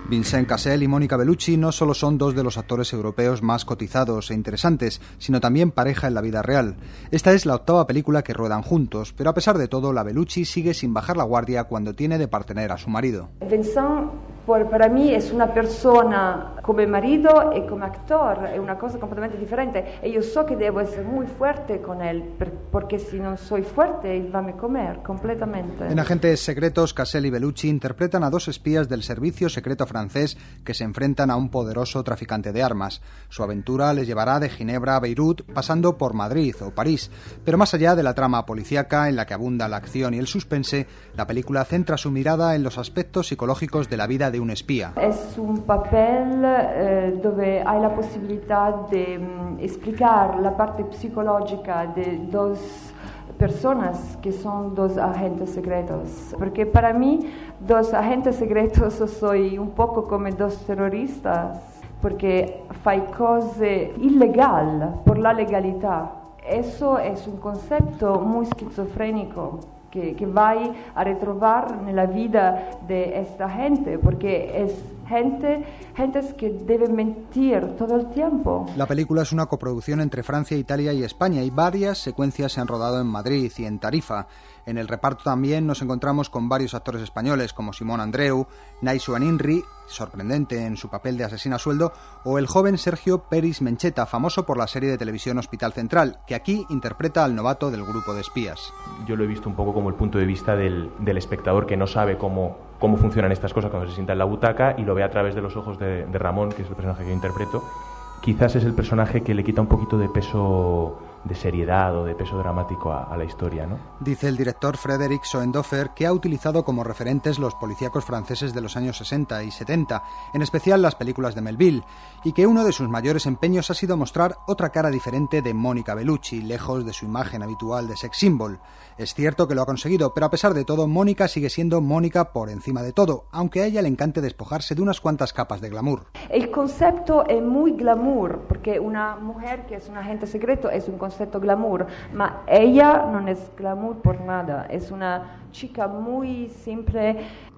Vincent Cassel y Mónica Bellucci no solo son dos de los actores europeos más cotizados e interesantes, sino también pareja en la vida real. Esta es la 8ª película que ruedan juntos, pero a pesar de todo, la Bellucci sigue sin bajar la guardia cuando tiene de partener a su marido. Vincent para mí es una persona como marido y como actor, es una cosa completamente diferente. Y yo sé que debo ser muy fuerte con él, porque si no soy fuerte, él va a me comer completamente. En Agentes Secretos, Cassel y Bellucci interpretan a dos espías del servicio secreto francés que se enfrentan a un poderoso traficante de armas. Su aventura les llevará de Ginebra a Beirut, pasando por Madrid o París. Pero más allá de la trama policíaca, en la que abunda la acción y el suspense, la película centra su mirada en los aspectos psicológicos de la vida de un espía. Es un papel donde hay la posibilidad de explicar la parte psicológica de dos personas que son dos agentes secretos. Porque para mí, dos agentes secretos soy un poco como dos terroristas, porque fai cose ilegal por la legalidad. Eso es un concepto muy esquizofrénico que va a retrobar en la vida de esta gente, porque es gentes que deben mentir todo el tiempo. La película es una coproducción entre Francia, Italia y España y varias secuencias se han rodado en Madrid y en Tarifa. En el reparto también nos encontramos con varios actores españoles como Simón Andreu, Naisu Inri, sorprendente en su papel de asesina a sueldo, o el joven Sergio Peris Mencheta, famoso por la serie de televisión Hospital Central, que aquí interpreta al novato del grupo de espías. Yo lo he visto un poco como el punto de vista del espectador que no sabe cómo funcionan estas cosas cuando se sienta en la butaca y lo ve a través de los ojos de Ramón, que es el personaje que yo interpreto. Quizás es el personaje que le quita un poquito de peso de seriedad o de peso dramático a la historia, ¿no? Dice el director Frédéric Soendoffer que ha utilizado como referentes los policíacos franceses de los años 60 y 70, en especial las películas de Melville, y que uno de sus mayores empeños ha sido mostrar otra cara diferente de Mónica Bellucci, lejos de su imagen habitual de sex symbol. Es cierto que lo ha conseguido, pero a pesar de todo, Mónica sigue siendo Mónica por encima de todo, aunque a ella le encante despojarse de unas cuantas capas de glamour. El concepto es muy glamour, porque una mujer que es un agente secreto es un concepto glamour, ma ella no es glamour por nada, es una chica muy simple,